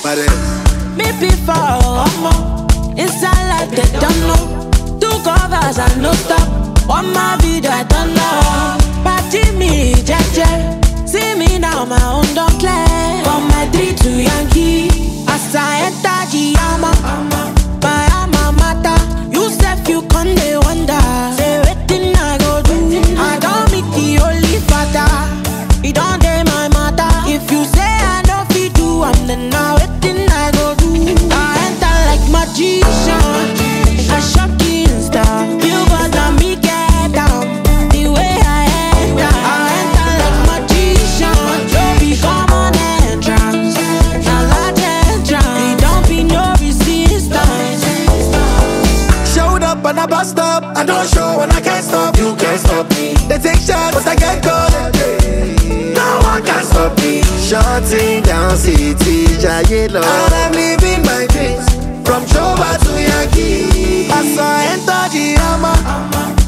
Me before, inside like they don't know. 2 covers and no stop. On my video, I don't know. Party me, jeje. See me now, my own don't clear. From my 3 to Yankee. As I enter Giyama, my alma mater. You said you can't they wonder. Say waiting I go do. I don't meet the only father. It don't day my matter. If you say I don't fit do, I'm then now waiting I go do. I enter like magician. I shock star. You got me get down. The way I enter, I enter like magician. Don't become an entrance. Now large entrance. It don't be no resistance. Showed up and I bust up. I don't show when I can't stop. You can't stop me. They take shots, but I get caught. No one can stop me. Shutting down city, Jayelo. And I'm living my dreams. From Choba to Yankee. As I enter Giyama,